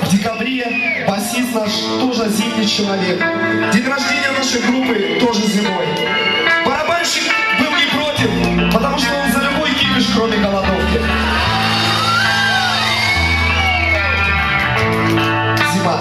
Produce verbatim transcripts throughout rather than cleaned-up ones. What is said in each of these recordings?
В декабре басист наш тоже зимний человек. День рождения нашей группы тоже зимой. Барабанщик был не против, потому что он за любой кипиш, кроме голодовки. Зима.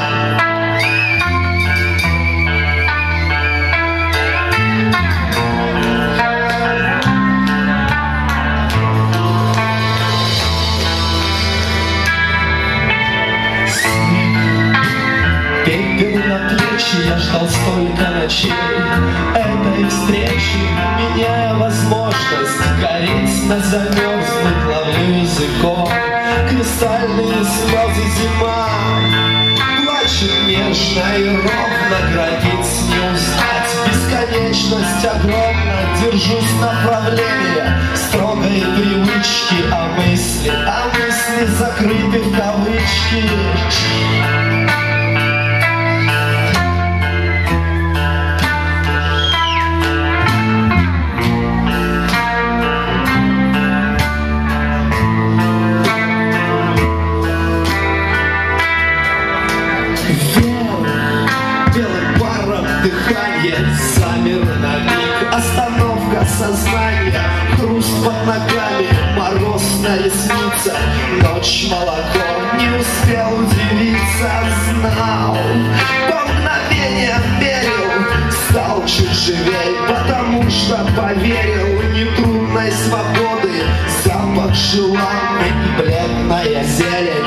Пепел на плечи, я ждал столько ночей этой встречи, меняя возможность гореть на замерзнуть, ловлю языком кристальные слезы. Зима плачет нежно и ровно, границ не узнать, бесконечность огромна. Держусь направления строгой привычки, а мысли, а мысли закрыты в кавычки. Дыхание замер на миг, остановка сознания, хруст под ногами, мороз на ресницах, ночь молоко, не успел удивиться, знал, по мгновениям верил, стал чуть живей, потому что поверил нетрудной свободы, запах желанный и бледная зелень.